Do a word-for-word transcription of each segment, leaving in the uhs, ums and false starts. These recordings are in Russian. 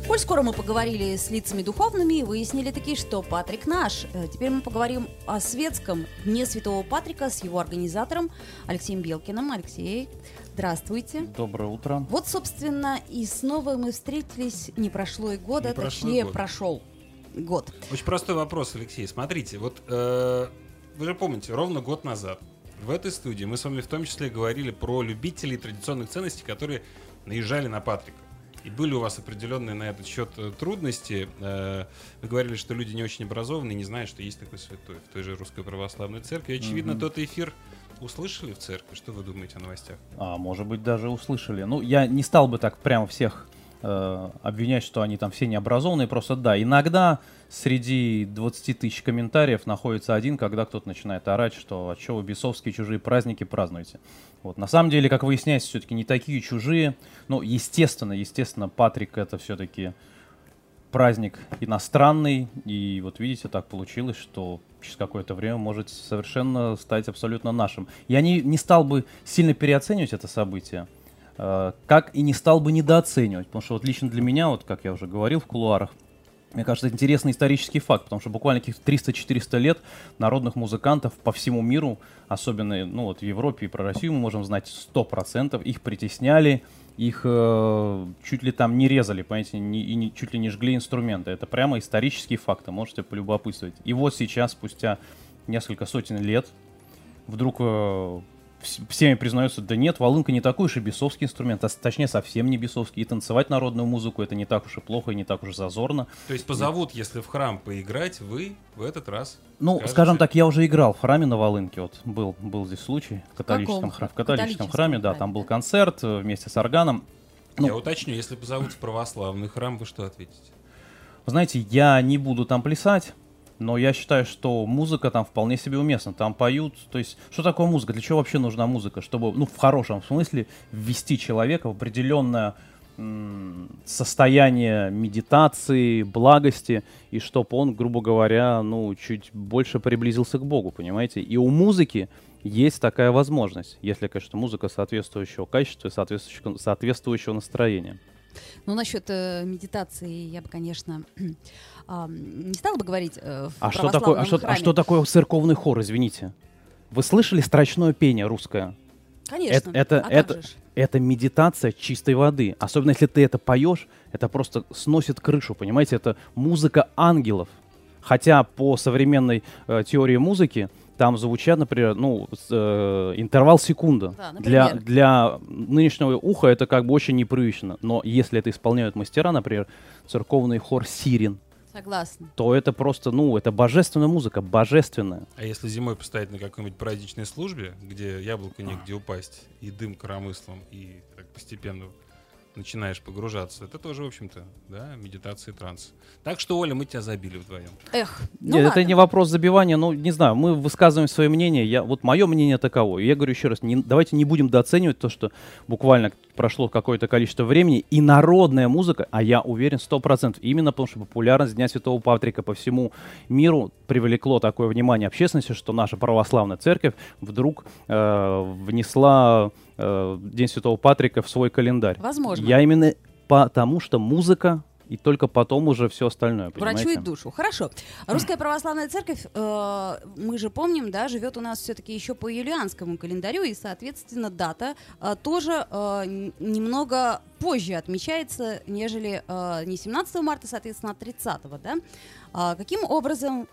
Коль скоро мы поговорили с лицами духовными и выяснили таки, что Патрик наш. Теперь мы поговорим о светском Дне Святого Патрика с его организатором Алексеем Белкиным. Алексей, здравствуйте. Доброе утро. Вот, собственно, и снова мы встретились, не прошло и года, Не точнее, год. прошел год. Очень простой вопрос, Алексей. Смотрите, вот э, вы же помните, ровно год назад в этой студии мы с вами в том числе говорили про любителей традиционных ценностей, которые наезжали на Патрика. И были у вас определенные на этот счет трудности. Вы говорили, что люди не очень образованные, не знают, что есть такой святой в той же Русской Православной Церкви. Очевидно, mm-hmm. тот эфир услышали в церкви. Что вы думаете о новостях? А, может быть, даже услышали. Ну, я не стал бы так прямо всех э, обвинять, что они там все необразованные. Просто да, иногда среди двадцати тысяч комментариев находится один, когда кто-то начинает орать, что а что вы бесовские чужие праздники празднуете. Вот. На самом деле, как выясняется, все-таки не такие чужие. Ну, естественно, естественно, Патрик — это все-таки праздник иностранный. И вот видите, так получилось, что через какое-то время может совершенно стать абсолютно нашим. Я не, не стал бы сильно переоценивать это событие, э, как и не стал бы недооценивать. Потому что вот лично для меня, вот как я уже говорил в кулуарах, мне кажется, это интересный исторический факт, потому что буквально каких-то триста-четыреста лет народных музыкантов по всему миру, особенно ну, вот в Европе и про Россию мы можем знать сто процентов, их притесняли, их э, чуть ли там не резали, понимаете, не, и не, чуть ли не жгли инструменты. Это прямо исторические факты, можете полюбопытствовать. И вот сейчас, спустя несколько сотен лет, вдруг э, всеми признается, да нет, волынка не такой уж и бесовский инструмент, а точнее совсем не бесовский. И танцевать народную музыку — это не так уж и плохо и не так уж зазорно. То есть позовут, и... если в храм поиграть, вы в этот раз Ну, скажете... скажем так, я уже играл в храме на волынке. Вот был, был здесь случай в католическом, в хра... в католическом католическом храме, да, храме, там был да. концерт вместе с органом. Ну, Я уточню, если позовут в православный храм, вы что ответите? Вы знаете, я не буду там плясать, но я считаю, что музыка там вполне себе уместна. Там поют. То есть, что такое музыка? Для чего вообще нужна музыка? Чтобы, ну, в хорошем смысле, ввести человека в определенное м- состояние медитации, благости, и чтобы он, грубо говоря, ну, чуть больше приблизился к Богу, понимаете? И у музыки есть такая возможность, если, конечно, музыка соответствующего качества и соответствующего, соответствующего настроения. Ну, насчет э, медитации я бы, конечно, э, не стала бы говорить э, в А что, православном такое, а, что, храме. а что такое церковный хор, извините? Вы слышали строчное пение русское? Конечно, Это, это, а это, как же ж? это медитация чистой воды. Особенно если ты это поешь, это просто сносит крышу, понимаете? Это музыка ангелов. Хотя по современной э, теории музыки там звучат, например, ну, с, э, интервал секунда. Да, для, например. для нынешнего уха это как бы очень непривычно. Но если это исполняют мастера, например, церковный хор «Сирен», Согласна. то это просто, ну, это божественная музыка, божественная. А если зимой постоять на какой-нибудь праздничной службе, где яблоку негде упасть, и дым коромыслом, и так постепенно начинаешь погружаться, это тоже, в общем-то, да, медитация и транс. Так что, Оля, мы тебя забили вдвоем. Эх, ну Нет, ладно. это не вопрос забивания, ну, не знаю, мы высказываем свое мнение, я, вот мое мнение таково. И я говорю еще раз, не, давайте не будем дооценивать то, что буквально прошло какое-то количество времени, и народная музыка, а я уверен, сто процентов, именно потому что популярность Дня Святого Патрика по всему миру привлекло такое внимание общественности, что наша православная церковь вдруг э, внесла э, День Святого Патрика в свой календарь. Возможно. Я именно потому, что музыка, и только потом уже все остальное, понимаете? Врачует душу. Хорошо. Русская православная церковь, э, мы же помним, да, живет у нас все-таки еще по юлианскому календарю, и, соответственно, дата э, тоже э, н- немного позже отмечается, нежели э, не семнадцатого марта, соответственно, а тридцатого, да? А каким образом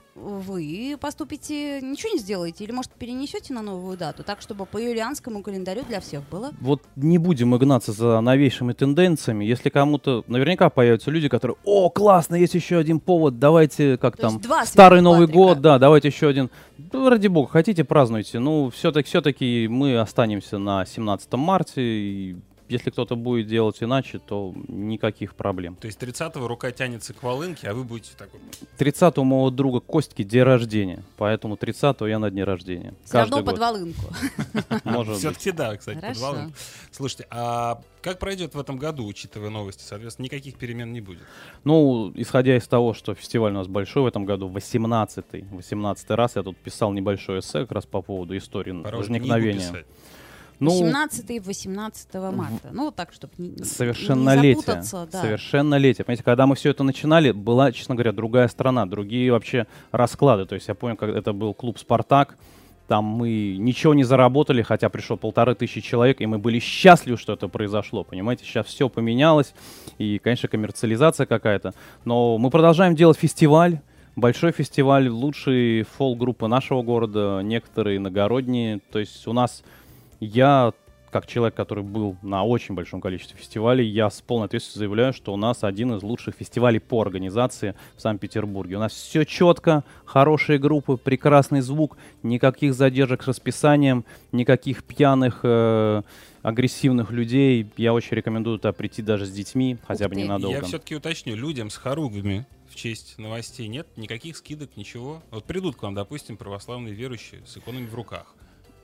вы поступите, ничего не сделаете, или, может, перенесете на новую дату, так, чтобы по юлианскому календарю для всех было? Вот не будем мы гнаться за новейшими тенденциями. Если кому-то, наверняка появятся люди, которые: о, классно, есть еще один повод, давайте, как То там, есть два Старый Святого Новый Патрика. год, да, давайте еще один. Да, ради бога, хотите, празднуйте. Ну, все-таки, все-таки мы останемся на семнадцатом марта, и если кто-то будет делать иначе, то никаких проблем. То есть тридцатого рука тянется к волынке, а вы будете такой... тридцатого у моего друга Костики день рождения, поэтому тридцатого я на дне рождения. Все равно Каждый под год. волынку. Может быть. Все-таки да, кстати, под Хорошо. волынку. Слушайте, а как пройдет в этом году, учитывая новости? Соответственно, никаких перемен не будет. Ну, исходя из того, что фестиваль у нас большой в этом году, восемнадцатый, восемнадцатый раз я тут писал небольшое эссе как раз по поводу истории Пора уже книгу возникновения. писать. Ну, семнадцатого-восемнадцатого марта. Ну, вот так, чтобы не, не совершеннолетие. запутаться. Да. Совершеннолетие. Понимаете, когда мы все это начинали, была, честно говоря, другая страна, другие вообще расклады. То есть я помню, как это был клуб «Спартак», там мы ничего не заработали, хотя пришло полторы тысячи человек, и мы были счастливы, что это произошло, понимаете? Сейчас все поменялось, и, конечно, коммерциализация какая-то. Но мы продолжаем делать фестиваль, большой фестиваль, лучшие фолк-группы нашего города, некоторые иногородние. То есть у нас, я, как человек, который был на очень большом количестве фестивалей, я с полной ответственностью заявляю, что у нас один из лучших фестивалей по организации в Санкт-Петербурге. У нас все четко, хорошие группы, прекрасный звук, никаких задержек с расписанием, никаких пьяных, э, агрессивных людей. Я очень рекомендую туда прийти даже с детьми, хотя бы ненадолго. Я все-таки уточню, людям с хоругвями в честь новостей нет никаких скидок, ничего. Вот придут к вам, допустим, православные верующие с иконами в руках.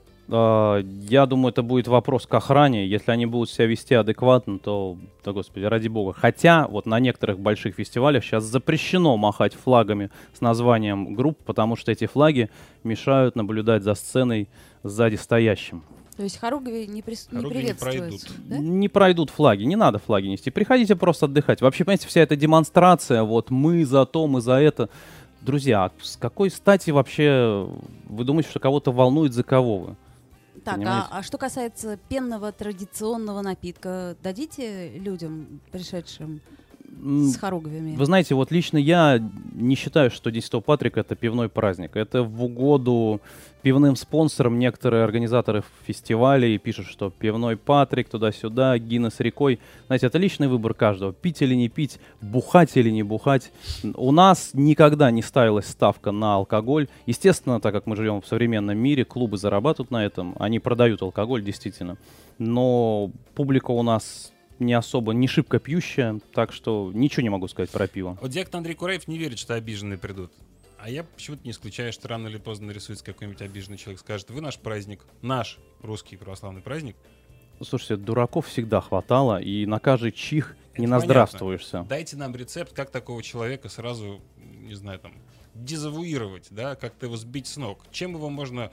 Я думаю, это будет вопрос к охране. Если они будут себя вести адекватно, то, да господи, ради бога. Хотя вот на некоторых больших фестивалях сейчас запрещено махать флагами с названием групп, потому что эти флаги мешают наблюдать за сценой сзади стоящим. То есть хоругви не, при... не Хоругви приветствуются? не пройдут. Да? Не пройдут флаги, не надо флаги нести. Приходите просто отдыхать. Вообще, понимаете, вся эта демонстрация, вот мы за то, мы за это. Друзья, а с какой стати вообще вы думаете, что кого-то волнует, за кого вы? Так, а, а что касается пенного традиционного напитка, дадите людям, пришедшим с хоругвями? Вы знаете, вот лично я не считаю, что День Святого Патрика — это пивной праздник. Это в угоду пивным спонсорам. Некоторые организаторы фестивалей пишут, что пивной Патрик, туда-сюда, Гиннес рекой. Знаете, это личный выбор каждого. Пить или не пить, бухать или не бухать. У нас никогда не ставилась ставка на алкоголь. Естественно, так как мы живем в современном мире, клубы зарабатывают на этом. Они продают алкоголь, действительно. Но публика у нас не особо, не шибко пьющая, так что ничего не могу сказать про пиво. Вот директор Андрей Кураев не верит, что обиженные придут. А я почему-то не исключаю, что рано или поздно нарисуется какой-нибудь обиженный человек, скажет: вы наш праздник, наш русский православный праздник. Слушайте, дураков всегда хватало, и на каждый чих Это не понятно. наздравствуешься. Дайте нам рецепт, как такого человека сразу, не знаю, там, дезавуировать, да, как-то его сбить с ног. Чем его можно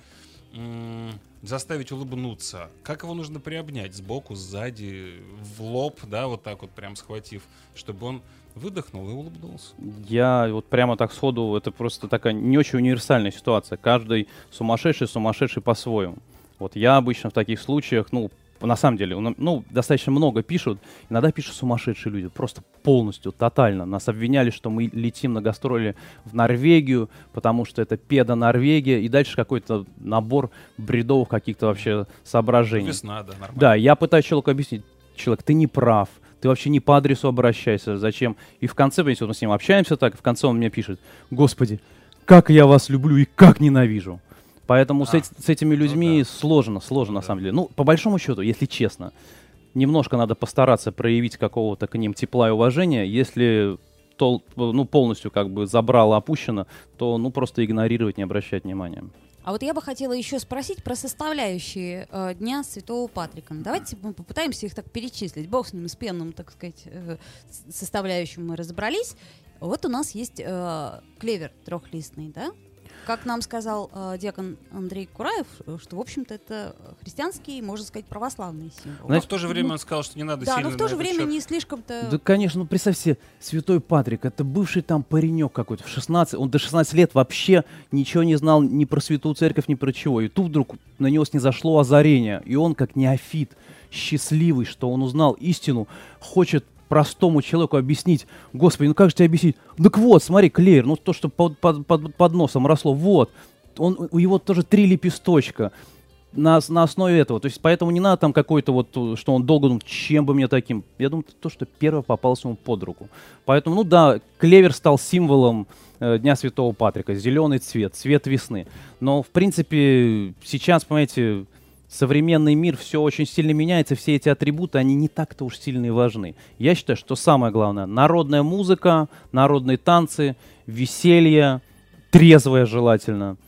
м- заставить улыбнуться? Как его нужно приобнять? Сбоку, сзади, в лоб, да, вот так вот прям схватив, чтобы он выдохнул и улыбнулся. Я вот прямо так сходу, это просто такая не очень универсальная ситуация. Каждый сумасшедший, сумасшедший по-своему. Вот я обычно в таких случаях, ну, на самом деле, ну, достаточно много пишут. Иногда пишут сумасшедшие люди, просто полностью, тотально. Нас обвиняли, что мы летим на гастроли в Норвегию, потому что это педо-Норвегия, и дальше какой-то набор бредовых каких-то вообще соображений. Весна, да, нормально. Да, я пытаюсь человеку объяснить: человек, ты не прав, ты вообще не по адресу обращайся, зачем? И в конце, понимаете, вот мы с ним общаемся так, и в конце он мне пишет: Господи, как я вас люблю и как ненавижу. Поэтому А, с, эти, с этими людьми ну да. сложно, сложно Ну на да. самом деле. Ну, по большому счету, если честно, немножко надо постараться проявить какого-то к ним тепла и уважения. Если то, ну, полностью как бы забрало, опущено, то ну просто игнорировать, не обращать внимания. А вот я бы хотела еще спросить про составляющие э, Дня Святого Патрика. Давайте мы попытаемся их так перечислить. Бог с ним, с пенным, так сказать, э, составляющим мы разобрались. Вот у нас есть э, клевер трехлистный, да? Как нам сказал э, диакон Андрей Кураев, что, в общем-то, это христианский, можно сказать, православный символ. Но в то же время он сказал, что не надо Да, сильно но в то на же этот время счет. не слишком-то... Да, конечно, ну представь себе, Святой Патрик, это бывший там паренек какой-то, в шестнадцать, он до шестнадцати лет вообще ничего не знал ни про Святую Церковь, ни про чего. И тут вдруг на него снизошло озарение, и он, как неофит, счастливый, что он узнал истину, хочет простому человеку объяснить: Господи, ну как же тебе объяснить? Так вот, смотри, клевер, ну то, что под, под, под, под носом росло, вот, он, у него тоже три лепесточка. На, на основе этого. То есть поэтому не надо там какой-то вот, что он долго думал, чем бы мне таким. Я думаю, то, что первое попалось ему под руку. Поэтому, ну да, клевер стал символом э, Дня Святого Патрика. Зеленый цвет, цвет весны. Но, в принципе, сейчас, понимаете, современный мир, все очень сильно меняется, все эти атрибуты, они не так-то уж сильно и важны. Я считаю, что самое главное — народная музыка, народные танцы, веселье, трезвое желательно,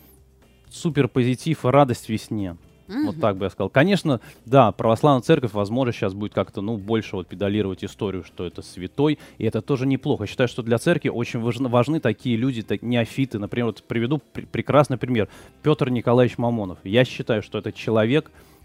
супер позитив и радость весне. Мгм. Вот так бы я сказал. Конечно, да, православная церковь, возможно, сейчас будет как-то, ну, больше вот педалировать историю, что это святой, и это тоже неплохо. Я считаю, что для церкви очень важны, важны такие люди, так, неофиты. Например, вот приведу пр- прекрасный пример. Петр Николаевич Мамонов. Я считаю, что это человек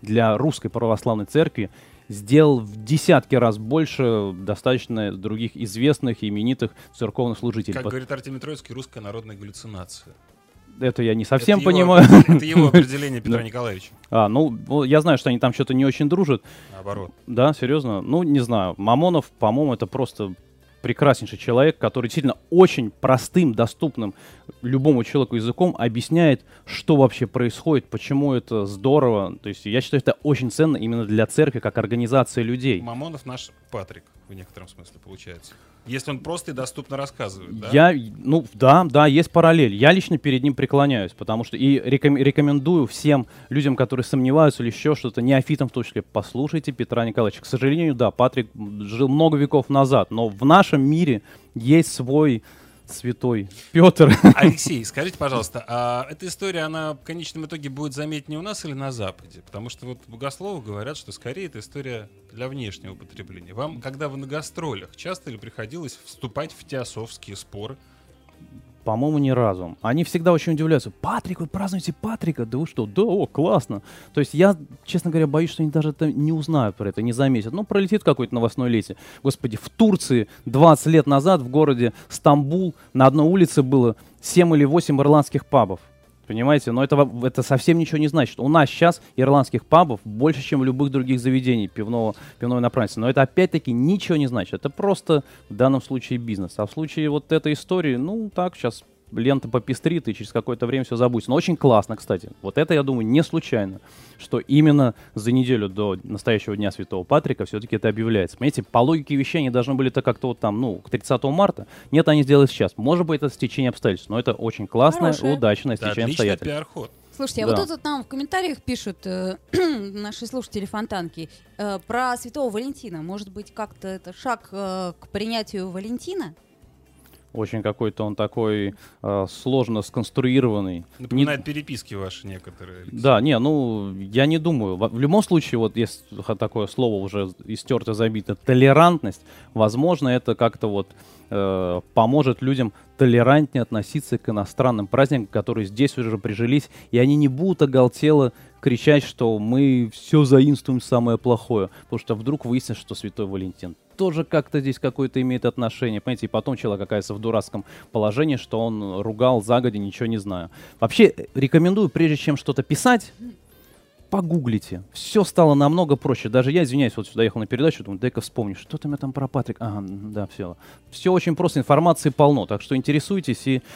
для Русской Православной Церкви сделал в десятки раз больше достаточно других известных и именитых церковных служителей. Как говорит Артемий Троицкий, русская народная галлюцинация. Это я не совсем это понимаю. Его, это его определение Петра Николаевича. А, ну, я знаю, что они там что-то не очень дружат. Наоборот. Да, серьезно? Ну, не знаю. Мамонов, по-моему, это просто прекраснейший человек, который действительно очень простым, доступным любому человеку языком объясняет, что вообще происходит, почему это здорово. То есть я считаю, это очень ценно именно для церкви, как организации людей. Мамонов наш Патрик, в некотором смысле, получается. Если он просто и доступно рассказывает, да? Я, ну, да, да, есть параллель. Я лично перед ним преклоняюсь, потому что и реком- рекомендую всем людям, которые сомневаются или еще что-то, неофитам в том числе, послушайте Петра Николаевича. К сожалению, да, Патрик жил много веков назад, но в нашем мире есть свой святой Петр. Алексей, скажите, пожалуйста, а эта история, она в конечном итоге будет заметнее у нас или на Западе? Потому что вот богословы говорят, что скорее это история для внешнего употребления. Вам, когда вы на гастролях, часто ли приходилось вступать в теософские споры? По-моему, ни разу. Они всегда очень удивляются. Патрик, вы празднуете Патрика? Да вы что? Да, о, классно. То есть я, честно говоря, боюсь, что они даже это не узнают про это, не заметят. Ну, пролетит какой-то новостной лете. Господи, в Турции двадцать лет назад в городе Стамбул на одной улице было семь или восемь ирландских пабов. Понимаете? Но это, это совсем ничего не значит. У нас сейчас ирландских пабов больше, чем в любых других заведений пивного, пивной направленности. Но это опять-таки ничего не значит. Это просто в данном случае бизнес. А в случае вот этой истории, ну так, сейчас лента попестрит, и через какое-то время все забудется. Но очень классно, кстати. Вот это, я думаю, не случайно, что именно за неделю до настоящего Дня Святого Патрика все-таки это объявляется. Понимаете, по логике вещей они должны были-то как-то вот там, ну, к тридцатому марта. Нет, они сделали сейчас. Может быть, это стечение обстоятельств, но это очень классное, Хорошее. удачное Это стечение отличный обстоятельств. пиар-ход. Слушайте, а Да. вот тут вот нам в комментариях пишут э, наши слушатели Фонтанки э, про Святого Валентина. Может быть, как-то это шаг э, к принятию Валентина? Очень какой-то он такой э, сложно сконструированный. Напоминает Не- переписки ваши некоторые. Алексей. Да, не, ну, я не думаю. В, в любом случае, вот есть х- такое слово уже истерто, забито, толерантность. Возможно, это как-то вот э, поможет людям толерантнее относиться к иностранным праздникам, которые здесь уже прижились, и они не будут оголтело кричать, что мы все заимствуем самое плохое, потому что вдруг выяснится, что Святой Валентин тоже как-то здесь какое-то имеет отношение, понимаете, и потом человек оказывается в дурацком положении, что он ругал загоди, ничего не знаю. Вообще, рекомендую, прежде чем что-то писать, погуглите. Все стало намного проще. Даже я, извиняюсь, вот сюда ехал на передачу, думаю, дай-ка вспомню, что там я там про Патрик. Ага, м, да, все. Все очень просто, информации полно, так что интересуйтесь и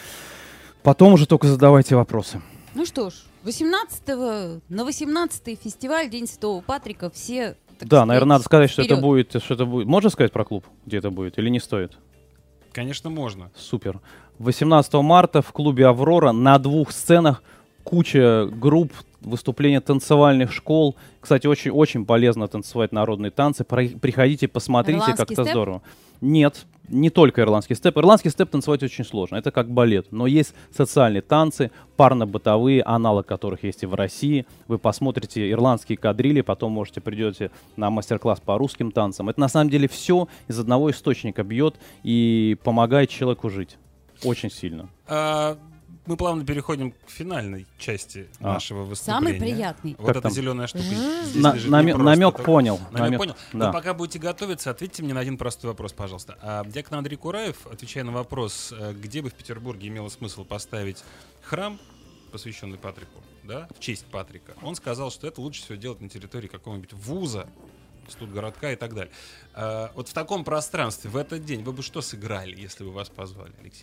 потом уже только задавайте вопросы. Ну что ж, восемнадцатого на восемнадцатый фестиваль День Святого Патрика все... так Да, сказать, наверное, надо сказать, что это вперед. будет, что это будет. Можно сказать про клуб, где это будет, или не стоит? Конечно, можно. Супер. восемнадцатого марта в клубе «Аврора» на двух сценах куча групп, выступления танцевальных школ. Кстати, очень-очень полезно танцевать народные танцы. Про- Приходите, посмотрите, Ирландский как это степ? здорово. Нет, не только ирландский степ. Ирландский степ танцевать очень сложно. Это как балет. Но есть социальные танцы, парно-бытовые, аналог которых есть и в России. Вы посмотрите ирландские кадрили, потом, можете, придете на мастер-класс по русским танцам. Это на самом деле все из одного источника бьет и помогает человеку жить. Очень сильно. А, мы плавно переходим к финальной части А. нашего выступления. Самый приятный. Вот Как эта там? зеленая штука. М. здесь На- лежит намё- не просто намек так. понял. Намек намек- понял. да. Вы пока будете готовиться, ответьте мне на один простой вопрос, пожалуйста. А, дьякон Андрей Кураев, отвечая на вопрос, э, где бы в Петербурге имело смысл поставить храм, посвященный Патрику, да, в честь Патрика, он сказал, что это лучше всего делать на территории какого-нибудь вуза, студгородка и так далее. А, вот в таком пространстве, в этот день, вы бы что сыграли, если бы вас позвали, Алексей?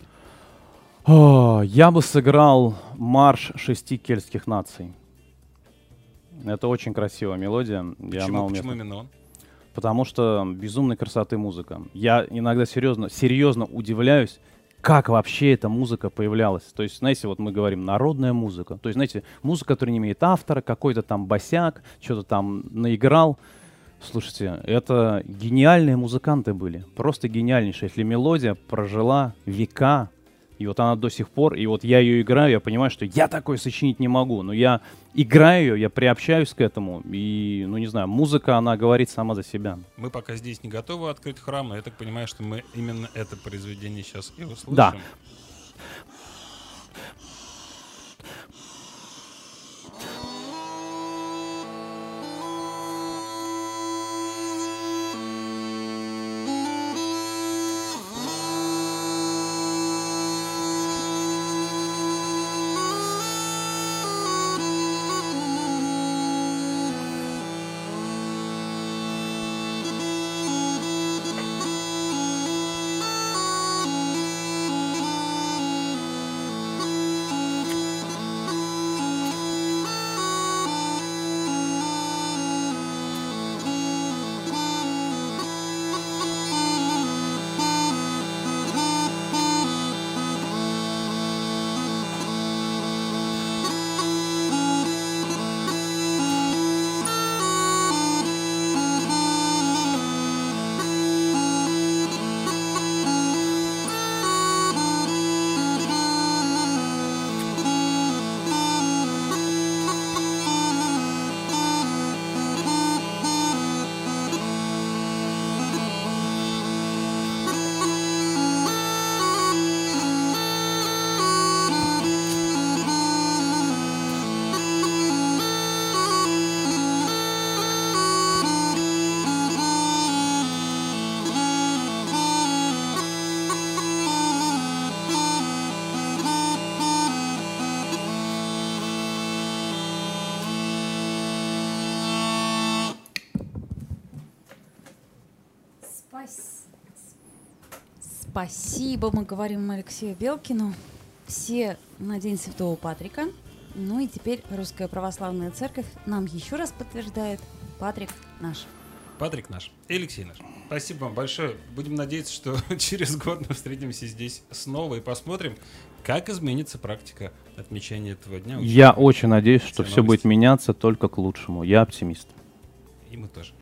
О, я бы сыграл марш шести кельтских наций. Это очень красивая мелодия. и она Почему, уместна. почему именно он? Потому что безумной красоты музыка. Я иногда серьезно, серьезно удивляюсь, как вообще эта музыка появлялась. То есть, знаете, вот мы говорим народная музыка. То есть, знаете, музыка, которая не имеет автора, какой-то там босяк, что-то там наиграл. Слушайте, это гениальные музыканты были. Просто гениальнейшие. Если мелодия прожила века, и вот она до сих пор, и вот я ее играю, я понимаю, что я такое сочинить не могу, но я играю ее, я приобщаюсь к этому, и, ну не знаю, музыка, она говорит сама за себя. Мы пока здесь не готовы открыть храм, но я так понимаю, что мы именно это произведение сейчас и услышим. Да. Спасибо, мы говорим Алексею Белкину. Все на День Святого Патрика. Ну и теперь Русская Православная Церковь нам еще раз подтверждает: Патрик наш. Патрик наш и Алексей наш. Спасибо вам большое. Будем надеяться, что через год мы встретимся здесь снова и посмотрим, как изменится практика отмечания этого дня. Я очень надеюсь, что все будет меняться только к лучшему. Я оптимист. И мы тоже.